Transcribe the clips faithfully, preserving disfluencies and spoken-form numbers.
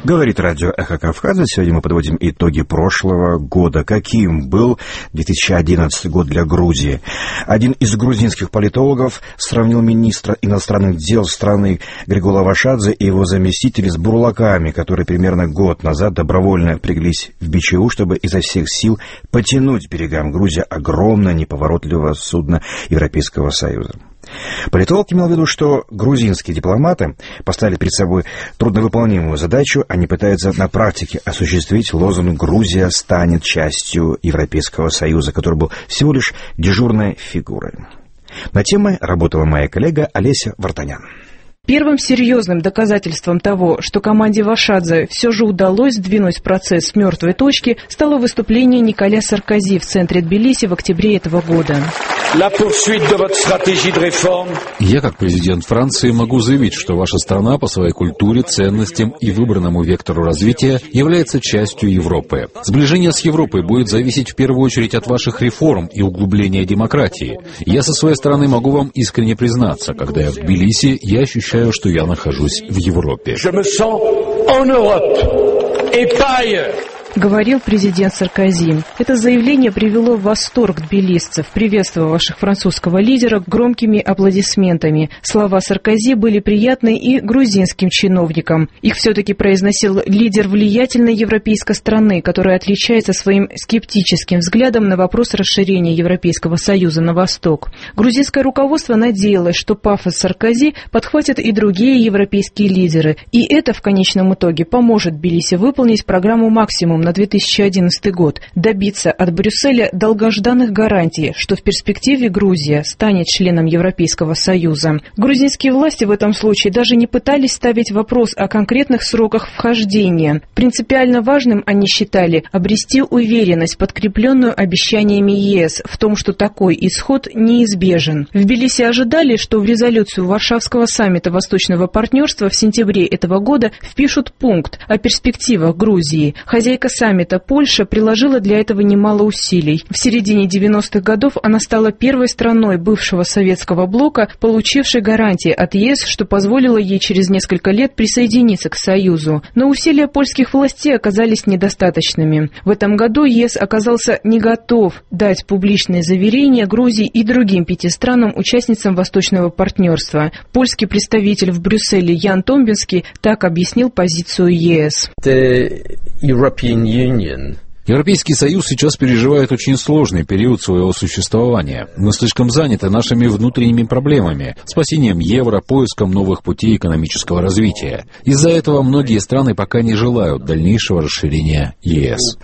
Говорит радио «Эхо Кавказа». Сегодня мы подводим итоги прошлого года. Каким был две тысячи одиннадцатый год для Грузии? Один из грузинских политологов сравнил министра иностранных дел страны Григола Вашадзе и его заместителей с бурлаками, которые примерно год назад добровольно впряглись в БЧУ, чтобы изо всех сил потянуть к берегам Грузии огромное неповоротливое судно Европейского Союза. Политолог имел в виду, что грузинские дипломаты поставили перед собой трудновыполнимую задачу, они пытаются на практике осуществить лозунг «Грузия станет частью Европейского Союза», который был всего лишь дежурной фигурой. Над темой работала моя коллега Олеся Вартанян. Первым серьезным доказательством того, что команде Вашадзе все же удалось сдвинуть процесс с мертвой точки, стало выступление Николя Саркози в центре Тбилиси в октябре этого года. Я, как президент Франции, могу заявить, что ваша страна по своей культуре, ценностям и выбранному вектору развития является частью Европы. Сближение с Европой будет зависеть в первую очередь от ваших реформ и углубления демократии. Я со своей стороны могу вам искренне признаться, когда я в Тбилиси, я ощущаю, что я нахожусь в Европе. Говорил президент Саркози. Это заявление привело в восторг тбилисцев, приветствовавших французского лидера громкими аплодисментами. Слова Саркози были приятны и грузинским чиновникам. Их все-таки произносил лидер влиятельной европейской страны, которая отличается своим скептическим взглядом на вопрос расширения Европейского Союза на восток. Грузинское руководство надеялось, что пафос Саркози подхватят и другие европейские лидеры, и это в конечном итоге поможет Тбилиси выполнить программу «Максимум» на две тысячи одиннадцатый год, добиться от Брюсселя долгожданных гарантий, что в перспективе Грузия станет членом Европейского Союза. Грузинские власти в этом случае даже не пытались ставить вопрос о конкретных сроках вхождения. Принципиально важным они считали обрести уверенность, подкрепленную обещаниями ЕС, в том, что такой исход неизбежен. В Тбилиси ожидали, что в резолюцию Варшавского саммита Восточного партнерства в сентябре этого года впишут пункт о перспективах Грузии. Хозяйка саммита Польша приложила для этого немало усилий. В середине девяностых годов она стала первой страной бывшего советского блока, получившей гарантии от ЕС, что позволило ей через несколько лет присоединиться к Союзу. Но усилия польских властей оказались недостаточными. В этом году ЕС оказался не готов дать публичные заверения Грузии и другим пяти странам-участницам Восточного партнерства. Польский представитель в Брюсселе Ян Томбинский так объяснил позицию ЕС. Европейский Союз сейчас переживает очень сложный период своего существования. Мы слишком заняты нашими внутренними проблемами, спасением евро, поиском новых путей экономического развития. Из-за этого многие страны пока не желают дальнейшего расширения ЕС.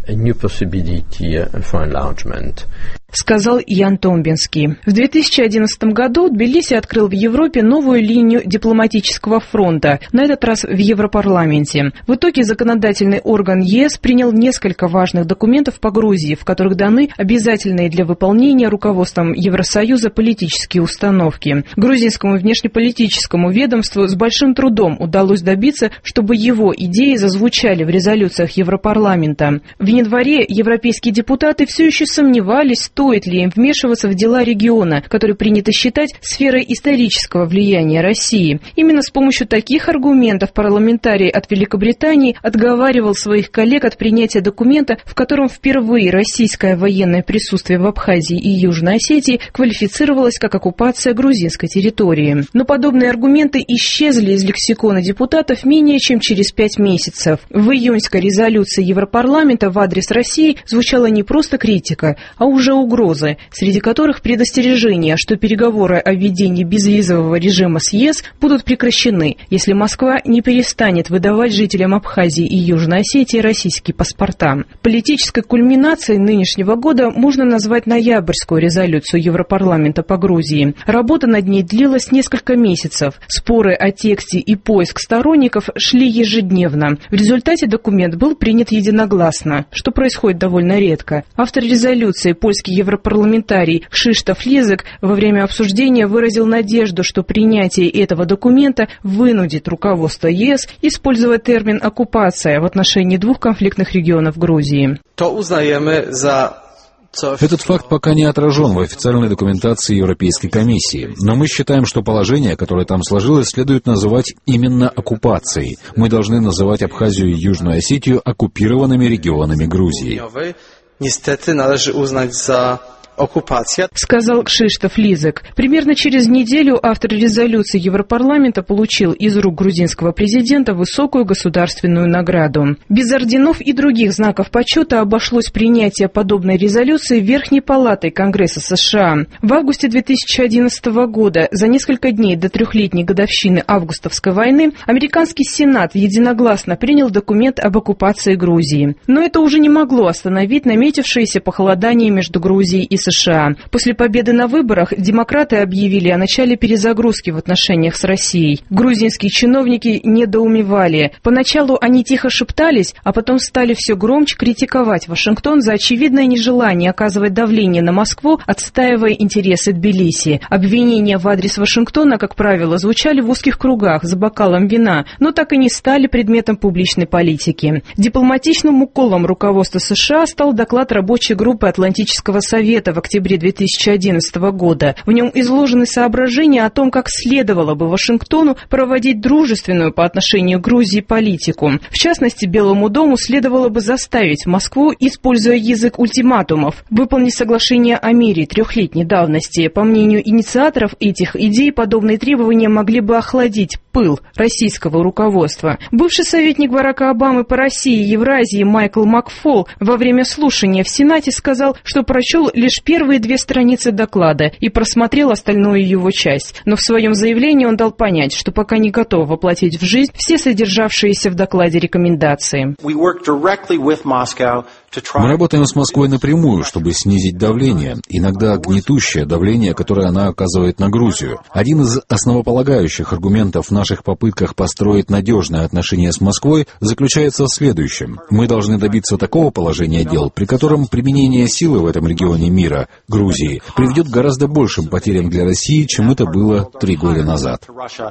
Сказал Ян Томбинский. В две тысячи одиннадцатом году Тбилиси открыл в Европе новую линию дипломатического фронта, на этот раз в Европарламенте. В итоге законодательный орган ЕС принял несколько важных документов по Грузии, в которых даны обязательные для выполнения руководством Евросоюза политические установки. Грузинскому внешнеполитическому ведомству с большим трудом удалось добиться, чтобы его идеи зазвучали в резолюциях Европарламента. В январе европейские депутаты все еще сомневались, стоит ли им вмешиваться в дела региона, который принято считать сферой исторического влияния России. Именно с помощью таких аргументов парламентарий от Великобритании отговаривал своих коллег от принятия документа, в котором впервые российское военное присутствие в Абхазии и Южной Осетии квалифицировалось как оккупация грузинской территории. Но подобные аргументы исчезли из лексикона депутатов менее чем через пять месяцев. В июньской резолюции Европарламента в адрес России звучала не просто критика, а уже угрозы, среди которых предостережение, что переговоры о введении безвизового режима с ЕС будут прекращены, если Москва не перестанет выдавать жителям Абхазии и Южной Осетии российские паспорта. Политической кульминацией нынешнего года можно назвать ноябрьскую резолюцию Европарламента по Грузии. Работа над ней длилась несколько месяцев. Споры о тексте и поиск сторонников шли ежедневно. В результате документ был принят единогласно, что происходит довольно редко. Автор резолюции, польский европарламентарий Кшиштоф Лезек, во время обсуждения выразил надежду, что принятие этого документа вынудит руководство ЕС использовать термин «оккупация» в отношении двух конфликтных регионов Грузии. To uznajemy za Этот факт пока не отражен в официальной документации Европейской комиссии, но мы считаем, что положение, которое там сложилось, следует называть именно оккупацией. Мы должны называть Абхазию и Южную Осетию оккупированными регионами Грузии. Сказал Кшиштоф Лизек. Примерно через неделю автор резолюции Европарламента получил из рук грузинского президента высокую государственную награду. Без орденов и других знаков почета обошлось принятие подобной резолюции Верхней палатой Конгресса США. В августе две тысячи одиннадцатого года, за несколько дней до трехлетней годовщины Августовской войны, американский Сенат единогласно принял документ об оккупации Грузии. Но это уже не могло остановить наметившееся похолодание между Грузией и США. США. После победы на выборах демократы объявили о начале перезагрузки в отношениях с Россией. Грузинские чиновники недоумевали. Поначалу они тихо шептались, а потом стали все громче критиковать Вашингтон за очевидное нежелание оказывать давление на Москву, отстаивая интересы Тбилиси. Обвинения в адрес Вашингтона, как правило, звучали в узких кругах за бокалом вина, но так и не стали предметом публичной политики. Дипломатичным уколом руководства США стал доклад рабочей группы Атлантического совета в октябре две тысячи одиннадцатого года. В нем изложены соображения о том, как следовало бы Вашингтону проводить дружественную по отношению к Грузии политику. В частности, Белому дому следовало бы заставить Москву, используя язык ультиматумов, выполнить соглашение о мире трехлетней давности. По мнению инициаторов этих идей, подобные требования могли бы охладить пыл российского руководства. Бывший советник Барака Обамы по России и Евразии Майкл Макфол во время слушания в Сенате сказал, что прочел лишь первые две страницы доклада и просмотрел остальную его часть. Но в своем заявлении он дал понять, что пока не готов воплотить в жизнь все содержавшиеся в докладе рекомендации. Мы работаем с Москвой напрямую, чтобы снизить давление, иногда гнетущее давление, которое она оказывает на Грузию. Один из основополагающих аргументов в наших попытках построить надежные отношения с Москвой заключается в следующем. Мы должны добиться такого положения дел, при котором применение силы в этом регионе мира, Грузии, приведет к гораздо большим потерям для России, чем это было три года назад.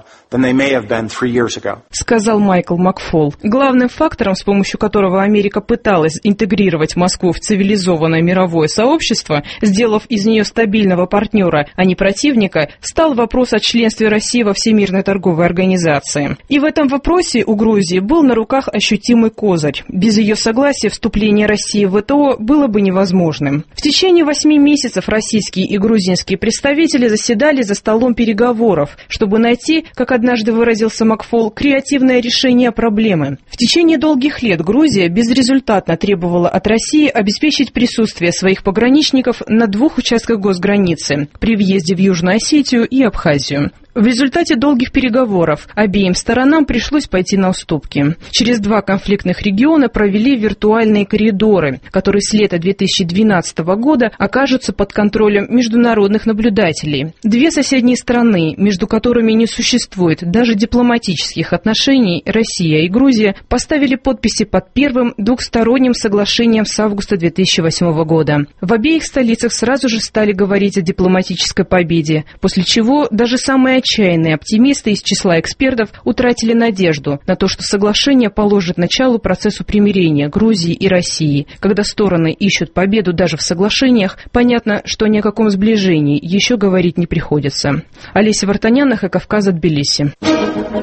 Сказал Майкл Макфол. Главным фактором, с помощью которого Америка пыталась интегрировать Москву в цивилизованное мировое сообщество, сделав из нее стабильного партнера, а не противника, стал вопрос о членстве России во Всемирной торговой организации. И в этом вопросе у Грузии был на руках ощутимый козырь. Без ее согласия вступление России в ВТО было бы невозможным. В течение восьми месяцев российские и грузинские представители заседали за столом переговоров, чтобы найти, как однажды выразился Макфол, креативное решение проблемы. В течение долгих лет Грузия безрезультатно требовала от России обеспечить присутствие своих пограничников на двух участках госграницы при въезде в Южную Осетию и Абхазию. В результате долгих переговоров обеим сторонам пришлось пойти на уступки. Через два конфликтных региона провели виртуальные коридоры, которые с лета две тысячи двенадцатого года окажутся под контролем международных наблюдателей. Две соседние страны, между которыми не существует даже дипломатических отношений, Россия и Грузия, поставили подписи под первым двухсторонним соглашением с августа две тысячи восьмого года. В обеих столицах сразу же стали говорить о дипломатической победе, после чего даже самые отчаянные оптимисты из числа экспертов утратили надежду на то, что соглашение положит начало процессу примирения Грузии и России. Когда стороны ищут победу даже в соглашениях, понятно, что ни о каком сближении еще говорить не приходится. Олеся Вартанян, Кавказа, Тбилиси.